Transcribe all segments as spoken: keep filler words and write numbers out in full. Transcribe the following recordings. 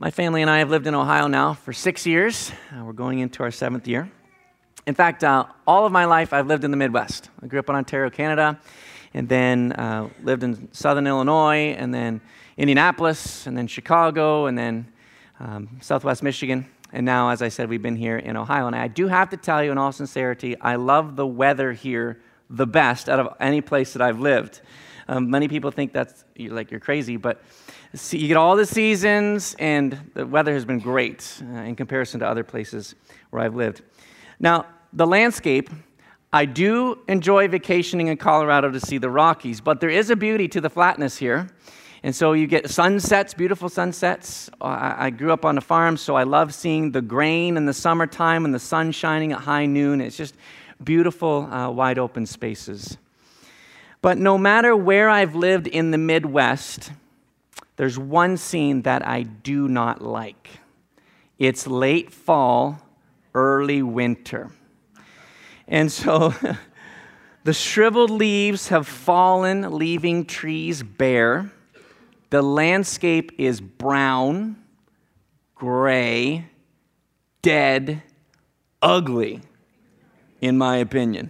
My family and I have lived in Ohio now for six years. Uh, we're going into our seventh year. In fact, uh, all of my life I've lived in the Midwest. I grew up in Ontario, Canada, and then uh, lived in Southern Illinois, and then Indianapolis, and then Chicago, and then um, Southwest Michigan. And now, as I said, we've been here in Ohio. And I do have to tell you, in all sincerity, I love the weather here the best out of any place that I've lived. Um, many people think that's like you're crazy, but see, you get all the seasons, and the weather has been great uh, in comparison to other places where I've lived. Now, the landscape, I do enjoy vacationing in Colorado to see the Rockies, but there is a beauty to the flatness here. And so you get sunsets, beautiful sunsets. I, I grew up on a farm, so I love seeing the grain in the summertime and the sun shining at high noon. It's just beautiful, uh, wide open spaces. But no matter where I've lived in the Midwest, there's one scene that I do not like. It's late fall, early winter. And so the shriveled leaves have fallen, leaving trees bare. The landscape is brown, gray, dead, ugly, in my opinion.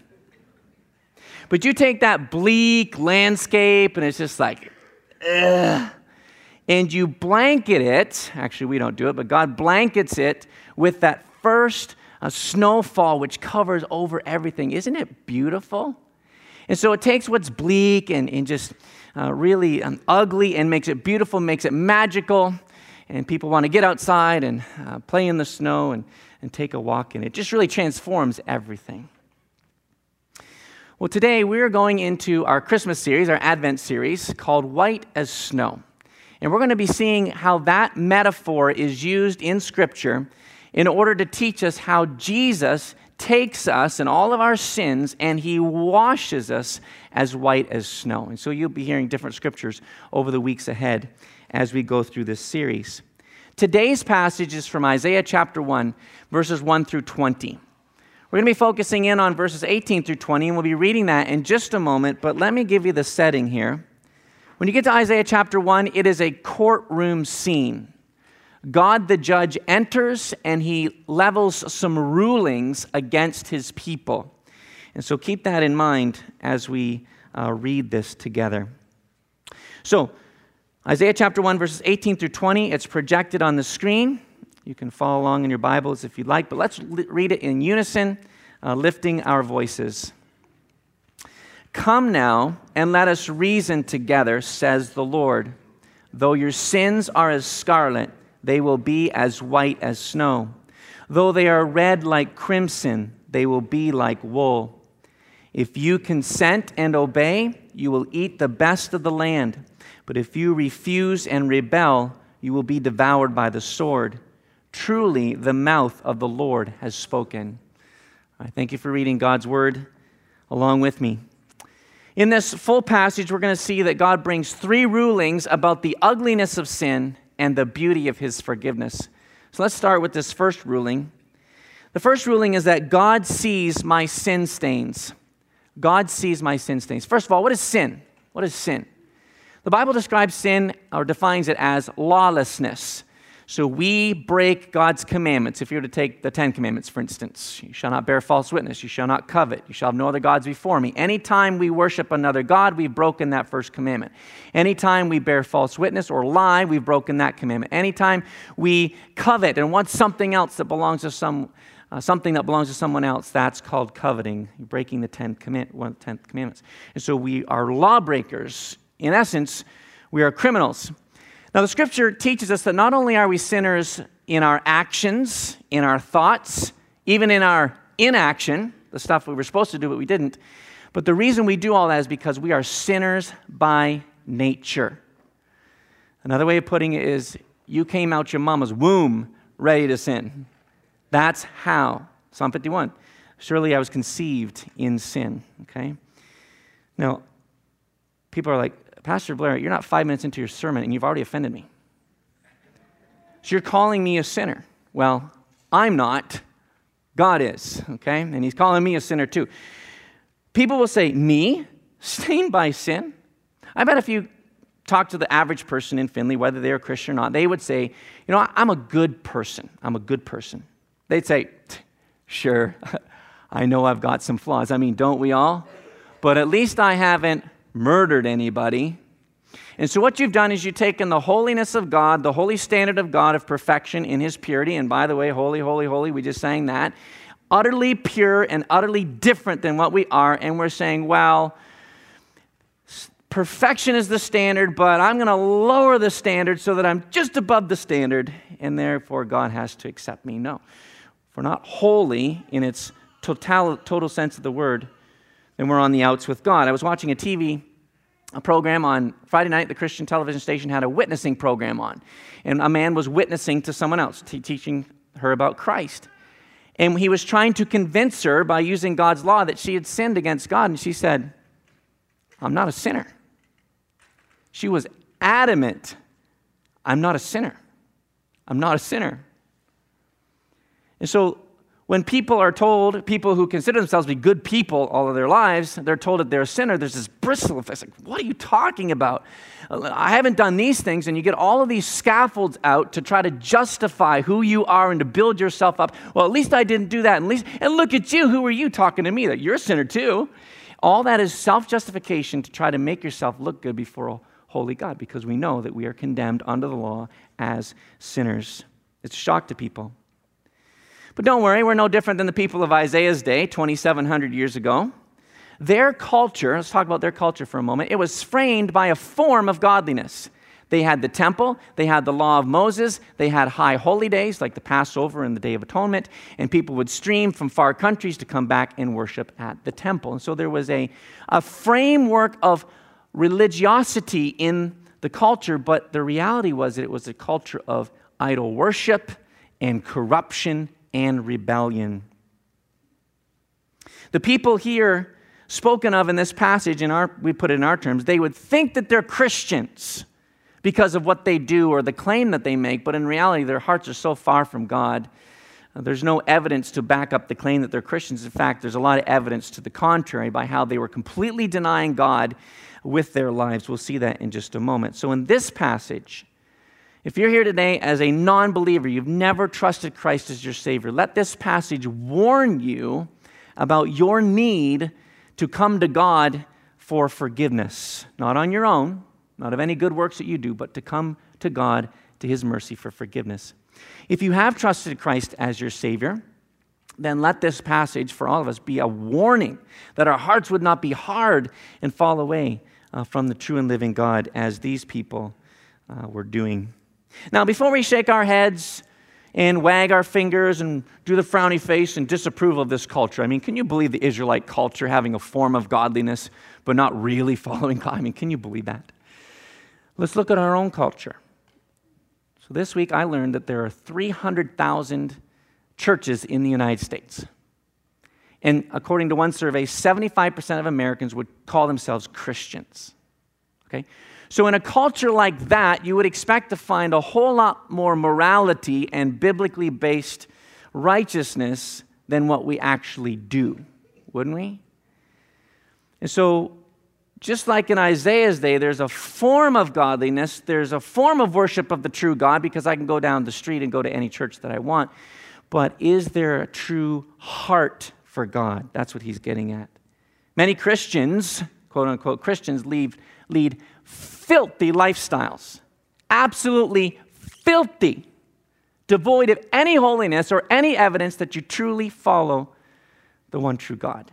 But you take that bleak landscape, and it's just like, ugh, and you blanket it, actually we don't do it, but God blankets it with that first uh, snowfall which covers over everything. Isn't it beautiful? And so it takes what's bleak and, and just uh, really um, ugly and makes it beautiful, makes it magical, and people want to get outside and uh, play in the snow and, and take a walk in it. It just really transforms everything. Well, today we're going into our Christmas series, our Advent series, called White as Snow. And we're going to be seeing how that metaphor is used in Scripture in order to teach us how Jesus takes us and all of our sins and he washes us as white as snow. And so you'll be hearing different scriptures over the weeks ahead as we go through this series. Today's passage is from Isaiah chapter one, verses one through twenty. We're going to be focusing in on verses eighteen through twenty, and we'll be reading that in just a moment, but let me give you the setting here. When you get to Isaiah chapter one, it is a courtroom scene. God the judge enters, and he levels some rulings against his people. And so keep that in mind as we uh, read this together. So, Isaiah chapter one, verses eighteen through twenty, it's projected on the screen. You can follow along in your Bibles if you'd like, but let's li- read it in unison, uh, lifting our voices. Come now, and let us reason together, says the Lord. Though your sins are as scarlet, they will be as white as snow. Though they are red like crimson, they will be like wool. If you consent and obey, you will eat the best of the land. But if you refuse and rebel, you will be devoured by the sword. Truly, the mouth of the Lord has spoken. I thank you for reading God's word along with me. In this full passage, we're going to see that God brings three rulings about the ugliness of sin and the beauty of his forgiveness. So let's start with this first ruling. The first ruling is that God sees my sin stains. God sees my sin stains. First of all, what is sin? What is sin? The Bible describes sin or defines it as lawlessness. So we break God's commandments. If you were to take the Ten Commandments, for instance, you shall not bear false witness, you shall not covet, you shall have no other gods before me. Anytime we worship another God, we've broken that first commandment. Anytime we bear false witness or lie, we've broken that commandment. Anytime we covet and want something else that belongs to some, uh, something that belongs to someone else, that's called coveting, breaking the Ten Command, one of the Ten Commandments. And so we are lawbreakers. In essence, we are criminals. Now, the Scripture teaches us that not only are we sinners in our actions, in our thoughts, even in our inaction, the stuff we were supposed to do but we didn't, but the reason we do all that is because we are sinners by nature. Another way of putting it is, you came out your mama's womb ready to sin. That's how. Psalm fifty-one. Surely I was conceived in sin. Okay? Now, people are like, Pastor Blair, you're not five minutes into your sermon and you've already offended me. So you're calling me a sinner. Well, I'm not. God is, okay? And he's calling me a sinner too. People will say, me? Stained by sin? I bet if you talk to the average person in Findlay, whether they're a Christian or not, they would say, you know, I'm a good person. I'm a good person. They'd say, sure, I know I've got some flaws. I mean, don't we all? But at least I haven't murdered anybody. And so what you've done is you've taken the holiness of God, the holy standard of God of perfection in his purity, and by the way, holy, holy, holy, we just sang that, utterly pure and utterly different than what we are, and we're saying, well, perfection is the standard, but I'm going to lower the standard so that I'm just above the standard, and therefore God has to accept me. No. If we're not holy in its total, total sense of the word, then we're on the outs with God. I was watching a T V a program on Friday night. The Christian television station had a witnessing program on, and a man was witnessing to someone else, t- teaching her about Christ. And he was trying to convince her by using God's law that she had sinned against God, and she said, I'm not a sinner. She was adamant, I'm not a sinner. I'm not a sinner. And so when people are told, people who consider themselves to be good people all of their lives, they're told that they're a sinner, there's this bristle of it's like, what are you talking about? I haven't done these things, and you get all of these scaffolds out to try to justify who you are and to build yourself up. Well, at least I didn't do that. At least, and look at you, who are you talking to me? That you're a sinner too. All that is self-justification to try to make yourself look good before a holy God, because we know that we are condemned under the law as sinners. It's a shock to people. But don't worry, we're no different than the people of Isaiah's day, twenty-seven hundred years ago. Their culture, let's talk about their culture for a moment, it was framed by a form of godliness. They had the temple, they had the law of Moses, they had high holy days like the Passover and the Day of Atonement, and people would stream from far countries to come back and worship at the temple. And so there was a, a framework of religiosity in the culture, but the reality was that it was a culture of idol worship and corruption and rebellion. The people here spoken of in this passage, in our, we put it in our terms, they would think that they're Christians because of what they do or the claim that they make, but in reality their hearts are so far from God. Uh, there's no evidence to back up the claim that they're Christians. In fact, there's a lot of evidence to the contrary by how they were completely denying God with their lives. We'll see that in just a moment. So in this passage, if you're here today as a non-believer, you've never trusted Christ as your Savior, let this passage warn you about your need to come to God for forgiveness. Not on your own, not of any good works that you do, but to come to God, to his mercy for forgiveness. If you have trusted Christ as your Savior, then let this passage for all of us be a warning that our hearts would not be hard and fall away uh, from the true and living God as these people uh, were doing. Now, before we shake our heads and wag our fingers and do the frowny face and disapprove of this culture, I mean, can you believe the Israelite culture having a form of godliness but not really following God? I mean, can you believe that? Let's look at our own culture. So this week I learned that there are three hundred thousand churches in the United States. And according to one survey, seventy-five percent of Americans would call themselves Christians. Okay? So in a culture like that, you would expect to find a whole lot more morality and biblically based righteousness than what we actually do, wouldn't we? And so just like in Isaiah's day, there's a form of godliness, there's a form of worship of the true God, because I can go down the street and go to any church that I want. But is there a true heart for God? That's what he's getting at. Many Christians, quote unquote Christians, lead, lead filthy lifestyles. Absolutely filthy. Devoid of any holiness or any evidence that you truly follow the one true God.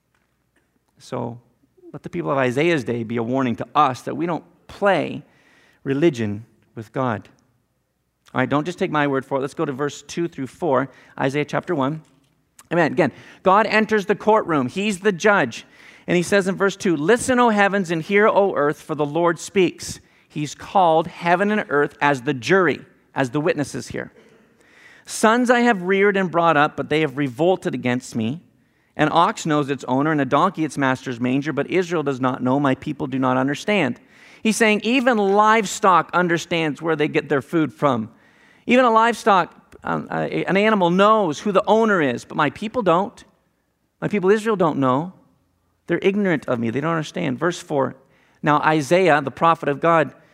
So let the people of Isaiah's day be a warning to us that we don't play religion with God. All right, don't just take my word for it. Let's go to verse two through four, Isaiah chapter one. Amen. Again, God enters the courtroom. He's the judge. And he says in verse two, "Listen, O heavens, and hear, O earth, for the Lord speaks." He's called heaven and earth as the jury, as the witnesses here. "Sons I have reared and brought up, but they have revolted against me. An ox knows its owner, and a donkey its master's manger, but Israel does not know, my people do not understand." He's saying even livestock understands where they get their food from. Even a livestock, um, uh, an animal knows who the owner is, but my people don't. My people Israel don't know. They're ignorant of me. They don't understand. Verse four, "Now Isaiah, the prophet of God,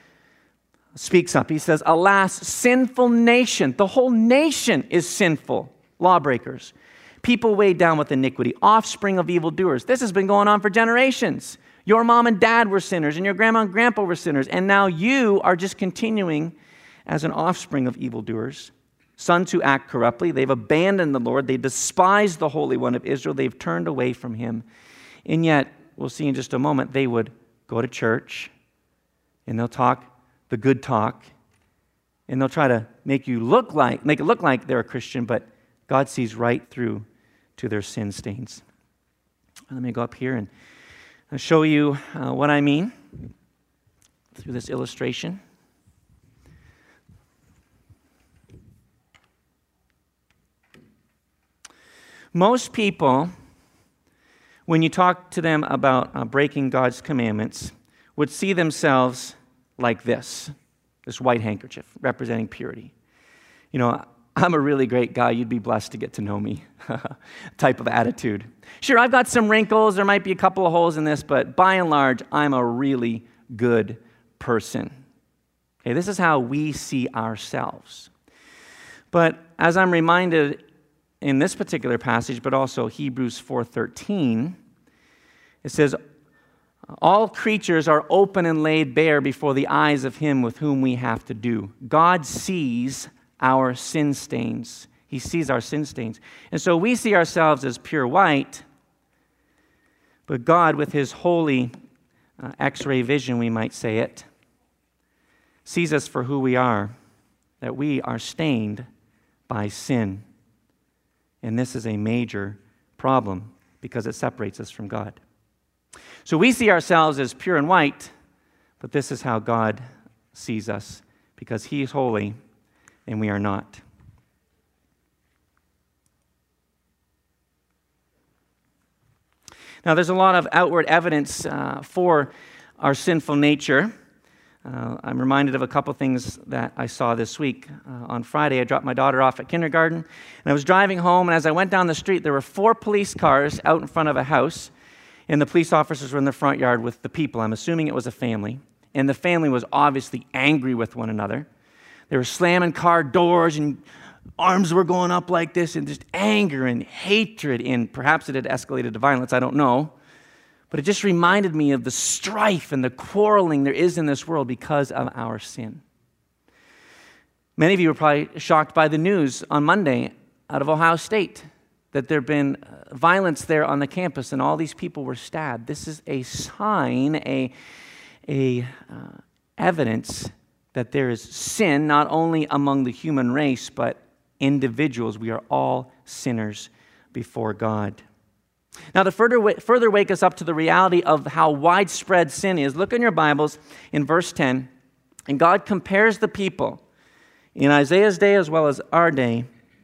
speaks up. He says, alas, sinful nation. The whole nation is sinful. Lawbreakers. People weighed down with iniquity. Offspring of evildoers. This has been going on for generations. Your mom and dad were sinners, and your grandma and grandpa were sinners, and now you are just continuing as an offspring of evildoers. Sons who act corruptly. They've abandoned the Lord. They despise the Holy One of Israel. They've turned away from him. And yet, we'll see in just a moment, they would go to church, and they'll talk the good talk, and they'll try to make you look like, make it look like they're a Christian, but God sees right through to their sin stains. Let me go up here and I'll show you uh, what I mean through this illustration. Most people, when you talk to them about uh, breaking God's commandments, would see themselves like this, this white handkerchief representing purity. You know, I'm a really great guy. You'd be blessed to get to know me type of attitude. Sure, I've got some wrinkles. There might be a couple of holes in this, but by and large, I'm a really good person. Okay, this is how we see ourselves. But as I'm reminded in this particular passage, but also Hebrews four thirteen, it says, all creatures are open and laid bare before the eyes of him with whom we have to do. God sees our sin stains. He sees our sin stains. And so we see ourselves as pure white, but God, with his holy uh, x-ray vision, we might say it, sees us for who we are, that we are stained by sin. And this is a major problem because it separates us from God. So we see ourselves as pure and white, but this is how God sees us because he is holy and we are not. Now, there's a lot of outward evidence uh, for our sinful nature. Uh, I'm reminded of a couple things that I saw this week. Uh, on Friday, I dropped my daughter off at kindergarten, and I was driving home, and as I went down the street, there were four police cars out in front of a house, and the police officers were in the front yard with the people. I'm assuming it was a family, and the family was obviously angry with one another. They were slamming car doors, and arms were going up like this, and just anger and hatred, and perhaps it had escalated to violence, I don't know. But it just reminded me of the strife and the quarreling there is in this world because of our sin. Many of you were probably shocked by the news on Monday out of Ohio State that there had been violence there on the campus and all these people were stabbed. This is a sign, a, a uh, evidence that there is sin not only among the human race, but individuals. We are all sinners before God. Now, to further, further wake us up to the reality of how widespread sin is, look in your Bibles in verse ten, and God compares the people in Isaiah's day as well as our day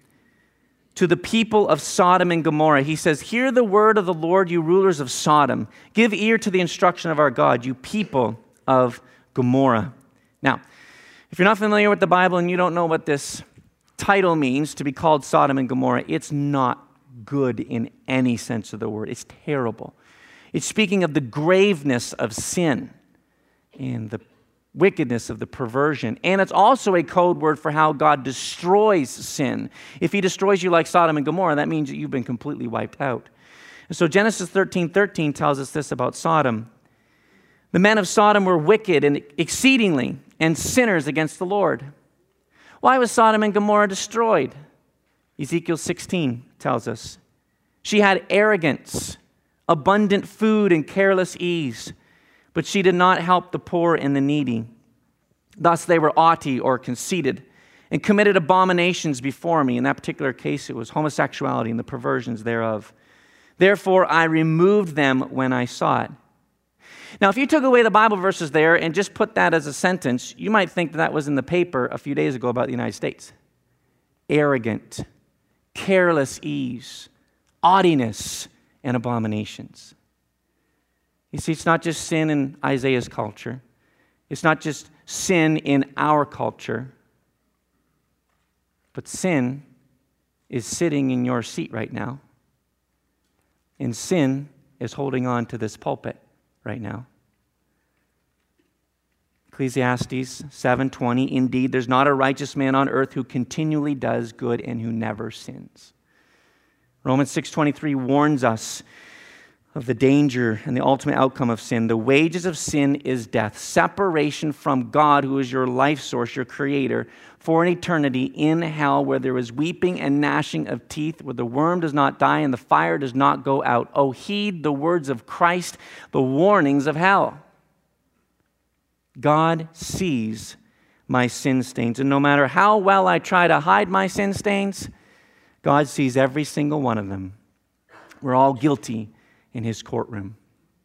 to the people of Sodom and Gomorrah. He says, hear the word of the Lord, you rulers of Sodom. Give ear to the instruction of our God, you people of Gomorrah. Now, if you're not familiar with the Bible and you don't know what this title means, to be called Sodom and Gomorrah, it's not good in any sense of the word. It's terrible. It's speaking of the graveness of sin and the wickedness of the perversion. And it's also a code word for how God destroys sin. If he destroys you like Sodom and Gomorrah, that means that you've been completely wiped out. And so Genesis thirteen thirteen tells us this about Sodom. The men of Sodom were wicked and exceedingly and sinners against the Lord. Why was Sodom and Gomorrah destroyed? Ezekiel sixteen tells us. She had arrogance, abundant food, and careless ease, but she did not help the poor and the needy. Thus they were haughty or conceited and committed abominations before me. In that particular case, it was homosexuality and the perversions thereof. Therefore, I removed them when I saw it. Now, if you took away the Bible verses there and just put that as a sentence, you might think that that was in the paper a few days ago about the United States. Arrogant, careless ease, haughtiness, and abominations. You see, it's not just sin in Isaiah's culture. It's not just sin in our culture. But sin is sitting in your seat right now. And sin is holding on to this pulpit right now. Ecclesiastes seven twenty, indeed, there's not a righteous man on earth who continually does good and who never sins. Romans six twenty-three warns us of the danger and the ultimate outcome of sin. The wages of sin is death, separation from God, who is your life source, your creator, for an eternity in hell where there is weeping and gnashing of teeth, where the worm does not die and the fire does not go out. Oh, heed the words of Christ, the warnings of hell. God sees my sin stains, and no matter how well I try to hide my sin stains, God sees every single one of them. We're all guilty in his courtroom.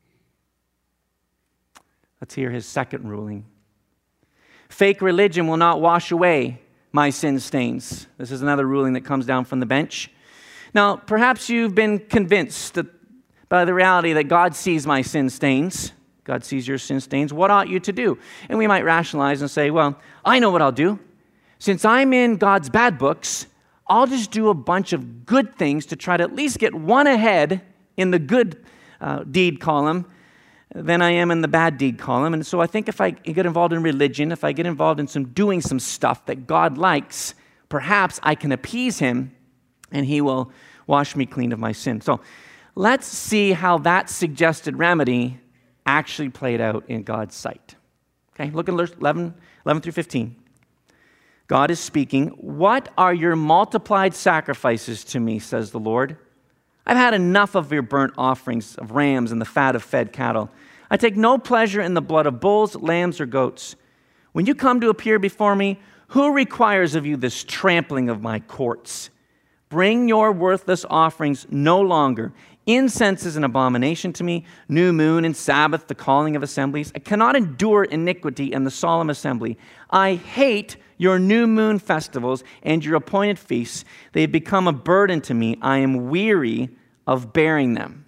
Let's hear his second ruling. Fake religion will not wash away my sin stains. This is another ruling that comes down from the bench. Now, perhaps you've been convinced that by the reality that God sees my sin stains. God sees your sin stains. What ought you to do? And we might rationalize and say, well, I know what I'll do. Since I'm in God's bad books, I'll just do a bunch of good things to try to at least get one ahead in the good uh, deed column than I am in the bad deed column. And so I think if I get involved in religion, if I get involved in some doing some stuff that God likes, perhaps I can appease him and he will wash me clean of my sin. So let's see how that suggested remedy actually played out in God's sight. Okay, look at eleven, eleven through fifteen. God is speaking. What are your multiplied sacrifices to me, says the Lord? I've had enough of your burnt offerings of rams and the fat of fed cattle. I take no pleasure in the blood of bulls, lambs, or goats. When you come to appear before me, who requires of you this trampling of my courts? Bring your worthless offerings no longer. Incense is an abomination to me. New moon and Sabbath, the calling of assemblies. I cannot endure iniquity and the solemn assembly. I hate your new moon festivals and your appointed feasts. They have become a burden to me. I am weary of bearing them.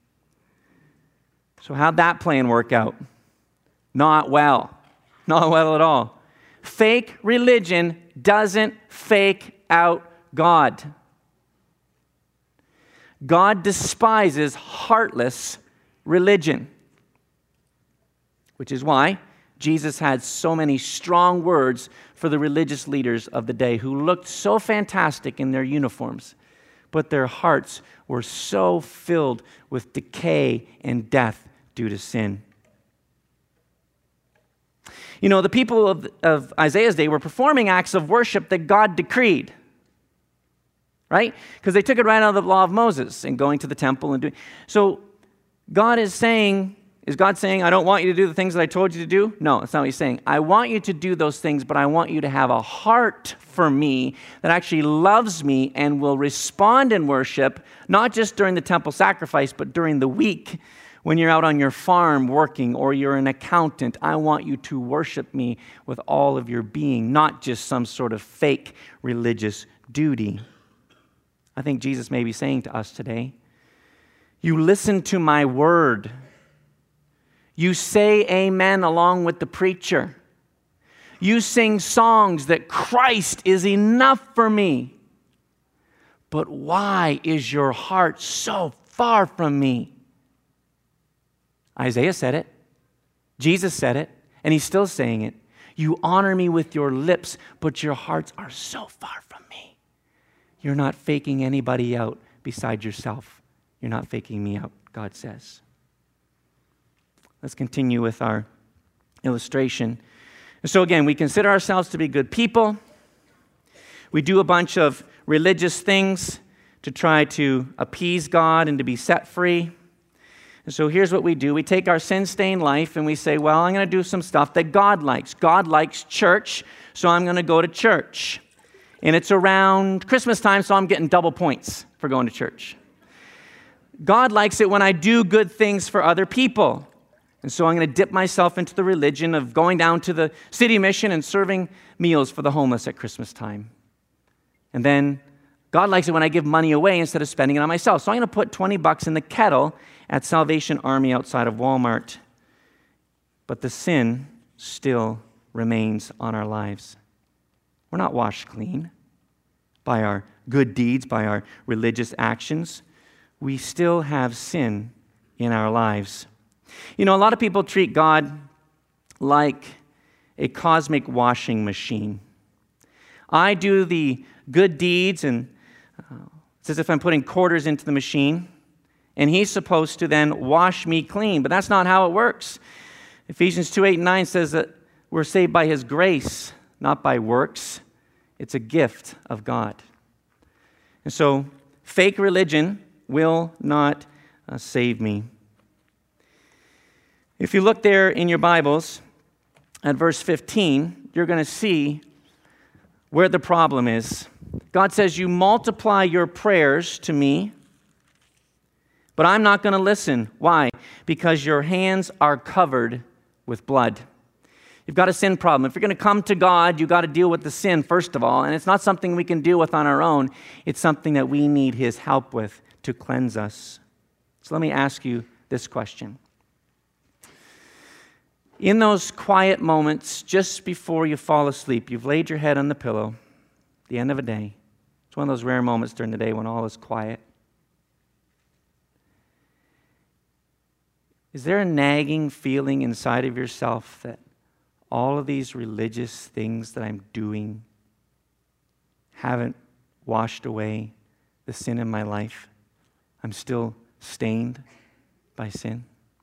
So how'd that plan work out? Not well. Not well at all. Fake religion doesn't fake out God. God despises heartless religion, which is why Jesus had so many strong words for the religious leaders of the day who looked so fantastic in their uniforms, but their hearts were so filled with decay and death due to sin. You know, the people of, of Isaiah's day were performing acts of worship that God decreed. Right? Because they took it right out of the law of Moses and going to the temple and doing. So God is saying, is God saying, I don't want you to do the things that I told you to do? No, that's not what he's saying. I want you to do those things, but I want you to have a heart for me that actually loves me and will respond in worship, not just during the temple sacrifice, but during the week when you're out on your farm working or you're an accountant. I want you to worship me with all of your being, not just some sort of fake religious duty. I think Jesus may be saying to us today, you listen to my word. You say amen along with the preacher. You sing songs that Christ is enough for me. But why is your heart so far from me? Isaiah said it. Jesus said it. And he's still saying it. You honor me with your lips, but your hearts are so far from me. You're not faking anybody out beside yourself. You're not faking me out, God says. Let's continue with our illustration. So again, we consider ourselves to be good people. We do a bunch of religious things to try to appease God and to be set free. And so here's what we do. We take our sin-stained life and we say, well, I'm going to do some stuff that God likes. God likes church, so I'm going to go to church. And it's around Christmas time, so I'm getting double points for going to church. God likes it when I do good things for other people. And so I'm going to dip myself into the religion of going down to the city mission and serving meals for the homeless at Christmas time. And then God likes it when I give money away instead of spending it on myself. So I'm going to put twenty bucks in the kettle at Salvation Army outside of Walmart. But the sin still remains on our lives. We're not washed clean by our good deeds, by our religious actions. We still have sin in our lives. You know, a lot of people treat God like a cosmic washing machine. I do the good deeds, and uh, it's as if I'm putting quarters into the machine, and he's supposed to then wash me clean, but that's not how it works. Ephesians two, eight, and nine says that we're saved by his grace, not by works. It's a gift of God. And so, fake religion will not uh, save me. If you look there in your Bibles at verse fifteen, you're going to see where the problem is. God says, you multiply your prayers to me, but I'm not going to listen. Why? Because your hands are covered with blood. You've got a sin problem. If you're going to come to God, you've got to deal with the sin, first of all. And it's not something we can deal with on our own. It's something that we need his help with to cleanse us. So let me ask you this question. In those quiet moments, just before you fall asleep, you've laid your head on the pillow, the end of a day. It's one of those rare moments during the day when all is quiet. Is there a nagging feeling inside of yourself that all of these religious things that I'm doing haven't washed away the sin in my life? I'm still stained by sin.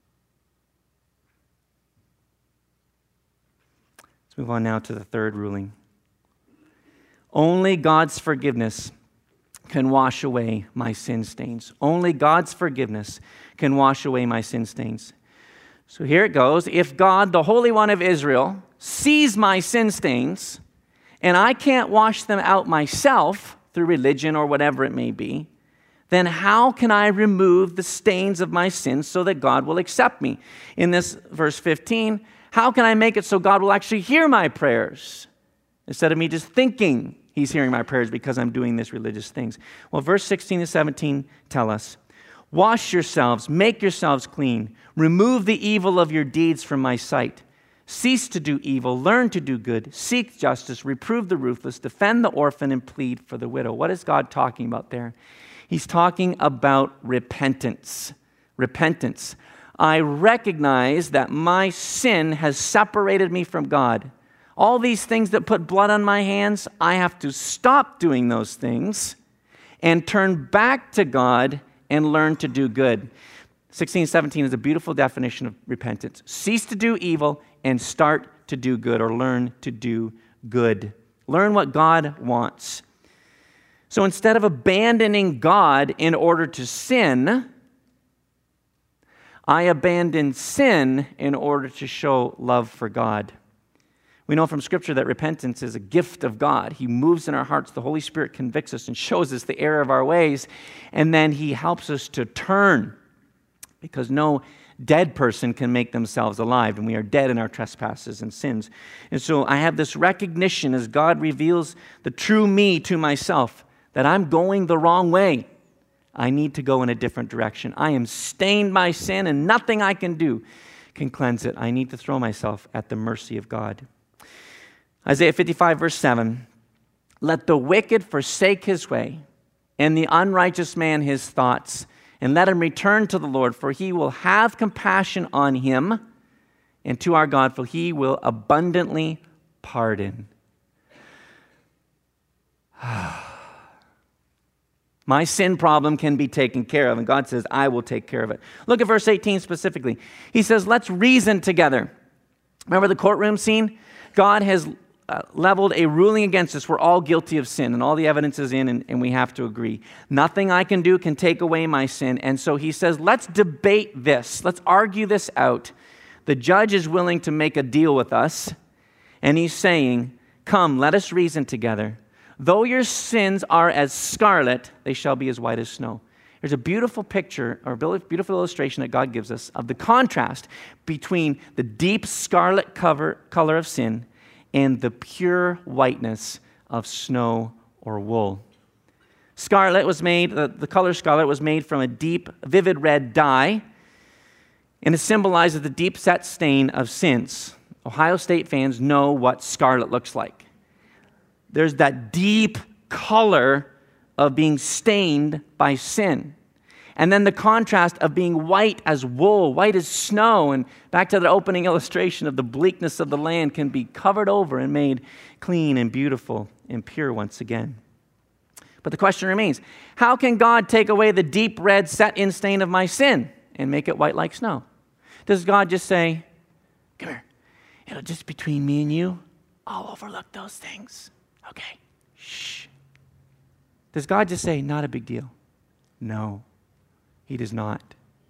Let's move on now to the third ruling. Only God's forgiveness can wash away my sin stains. Only God's forgiveness can wash away my sin stains. So here it goes. If God, the Holy One of Israel, sees my sin stains, and I can't wash them out myself through religion or whatever it may be, then how can I remove the stains of my sins so that God will accept me? In this verse fifteen, how can I make it so God will actually hear my prayers instead of me just thinking he's hearing my prayers because I'm doing these religious things? Well, verse sixteen to seventeen tell us, wash yourselves, make yourselves clean, remove the evil of your deeds from my sight. Cease to do evil, learn to do good, seek justice, reprove the ruthless, defend the orphan, and plead for the widow. What is God talking about there? He's talking about repentance. Repentance. I recognize that my sin has separated me from God. All these things that put blood on my hands, I have to stop doing those things and turn back to God and learn to do good. sixteen seventeen is a beautiful definition of repentance. Cease to do evil and start to do good, or learn to do good. Learn what God wants. So instead of abandoning God in order to sin, I abandon sin in order to show love for God. We know from Scripture that repentance is a gift of God. He moves in our hearts. The Holy Spirit convicts us and shows us the error of our ways, and then he helps us to turn, because no dead person can make themselves alive, and we are dead in our trespasses and sins. And so I have this recognition as God reveals the true me to myself, that I'm going the wrong way. I need to go in a different direction. I am stained by sin, and nothing I can do can cleanse it. I need to throw myself at the mercy of God. Isaiah fifty-five, verse seven, let the wicked forsake his way, and the unrighteous man his thoughts, and let him return to the Lord, for he will have compassion on him, and to our God, for he will abundantly pardon. My sin problem can be taken care of, and God says, I will take care of it. Look at verse eighteen specifically. He says, let's reason together. Remember the courtroom scene? God has uh, leveled a ruling against us. We're all guilty of sin, and all the evidence is in, and, and we have to agree. Nothing I can do can take away my sin. And so he says, let's debate this. Let's argue this out. The judge is willing to make a deal with us, and he's saying, come, let us reason together. Though your sins are as scarlet, they shall be as white as snow. There's a beautiful picture, or beautiful illustration that God gives us of the contrast between the deep scarlet cover, color of sin and the pure whiteness of snow or wool. Scarlet was made, the, the color scarlet was made from a deep, vivid red dye, and it symbolizes the deep set stain of sins. Ohio State fans know what scarlet looks like. There's that deep color of being stained by sin. And then the contrast of being white as wool, white as snow. And back to the opening illustration of the bleakness of the land can be covered over and made clean and beautiful and pure once again. But the question remains, how can God take away the deep red set-in stain of my sin and make it white like snow? Does God just say, come here, it'll just be between me and you. I'll overlook those things. Okay, shh. Does God just say, not a big deal? No, he does not.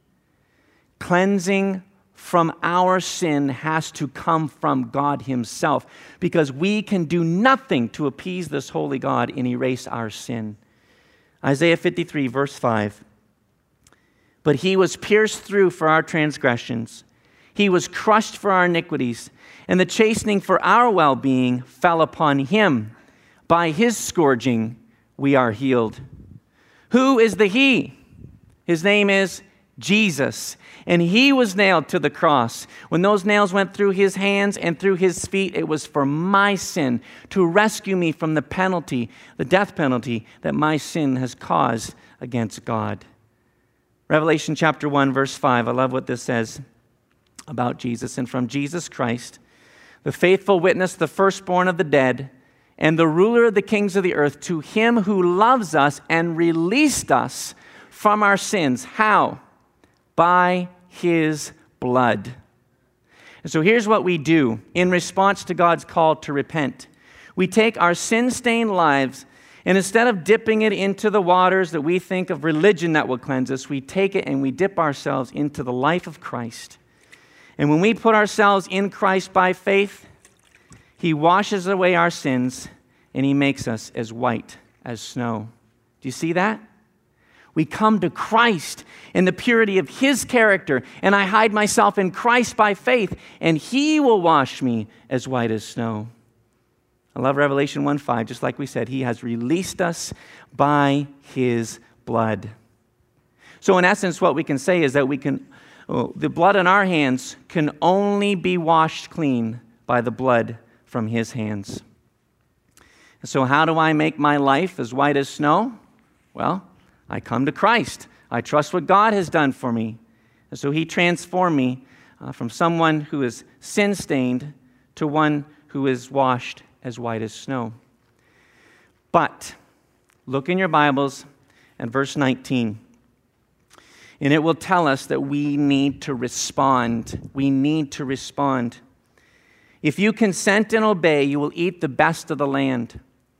Cleansing from our sin has to come from God himself, because we can do nothing to appease this holy God and erase our sin. Isaiah fifty-three, verse five. But he was pierced through for our transgressions. He was crushed for our iniquities, and the chastening for our well-being fell upon him. By his scourging we are healed. Who is the he? His name is Jesus. And he was nailed to the cross. When those nails went through his hands and through his feet, it was for my sin, to rescue me from the penalty, the death penalty that my sin has caused against God. Revelation chapter one, verse five. I love what this says about Jesus. And from Jesus Christ, the faithful witness, the firstborn of the dead, and the ruler of the kings of the earth, to him who loves us and released us from our sins. How? By his blood. And so here's what we do in response to God's call to repent. We take our sin-stained lives, and instead of dipping it into the waters that we think of religion that will cleanse us, we take it and we dip ourselves into the life of Christ. And when we put ourselves in Christ by faith, he washes away our sins and he makes us as white as snow. Do you see that? We come to Christ in the purity of his character, and I hide myself in Christ by faith, and he will wash me as white as snow. I love Revelation one five, just like we said, he has released us by his blood. So in essence, what we can say is that we can, oh, the blood in our hands can only be washed clean by the blood from his hands. So how do I make my life as white as snow? Well, I come to Christ. I trust what God has done for me. And so he transformed me uh, from someone who is sin-stained to one who is washed as white as snow. But look in your Bibles at verse nineteen. And it will tell us that we need to respond. We need to respond. If you consent and obey, you will eat the best of the land.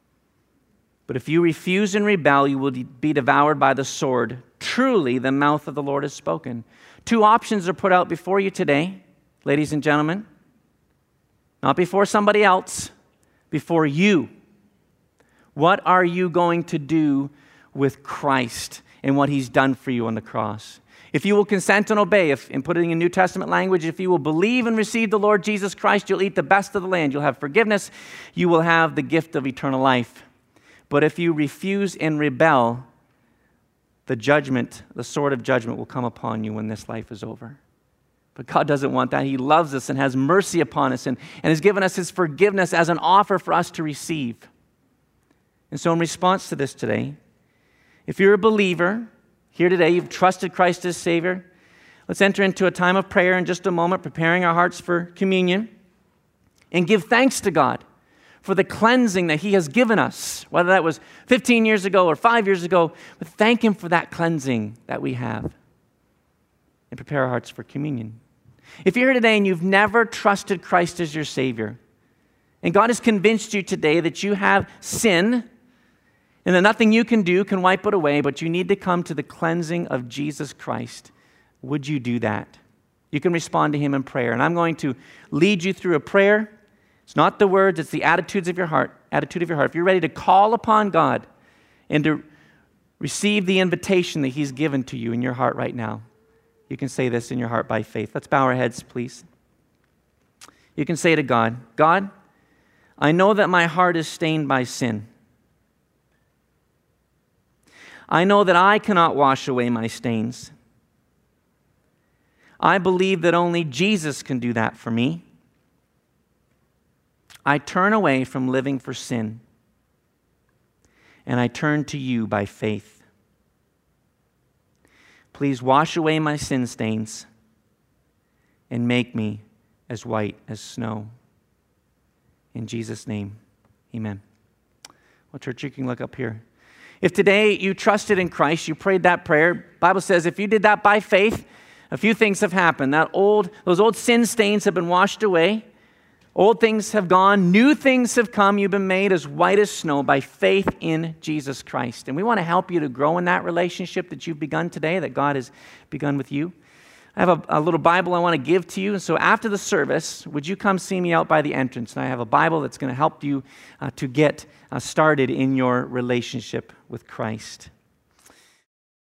But if you refuse and rebel, you will be devoured by the sword. Truly, the mouth of the Lord has spoken. Two options are put out before you today, ladies and gentlemen. Not before somebody else, before you. What are you going to do with Christ and what he's done for you on the cross? If you will consent and obey, if, and put it in New Testament language, if you will believe and receive the Lord Jesus Christ, you'll eat the best of the land. You'll have forgiveness. You will have the gift of eternal life. But if you refuse and rebel, the judgment, the sword of judgment will come upon you when this life is over. But God doesn't want that. He loves us and has mercy upon us and, and has given us his forgiveness as an offer for us to receive. And so in response to this today, if you're a believer here today, you've trusted Christ as Savior, let's enter into a time of prayer in just a moment, preparing our hearts for communion, and give thanks to God for the cleansing that he has given us, whether that was fifteen years ago or five years ago, but thank him for that cleansing that we have. And prepare our hearts for communion. If you're here today and you've never trusted Christ as your Savior, and God has convinced you today that you have sin, and that nothing you can do can wipe it away, but you need to come to the cleansing of Jesus Christ, would you do that? You can respond to him in prayer. And I'm going to lead you through a prayer. It's not the words, it's the attitudes of your heart, attitude of your heart. If you're ready to call upon God and to receive the invitation that he's given to you in your heart right now, you can say this in your heart by faith. Let's bow our heads, please. You can say to God, God, I know that my heart is stained by sin. I know that I cannot wash away my stains. I believe that only Jesus can do that for me. I turn away from living for sin, and I turn to you by faith. please wash away my sin stains and make me as white as snow. In Jesus' name, amen. Well, church, you can look up here. If today you trusted in Christ, you prayed that prayer, the Bible says if you did that by faith, a few things have happened. That old, those old sin stains have been washed away. Old things have gone. New things have come. You've been made as white as snow by faith in Jesus Christ. And we want to help you to grow in that relationship that you've begun today, that God has begun with you. I have a, a little Bible I want to give to you. So after the service, would you come see me out by the entrance? And I have a Bible that's going to help you uh, to get uh, started in your relationship with Christ.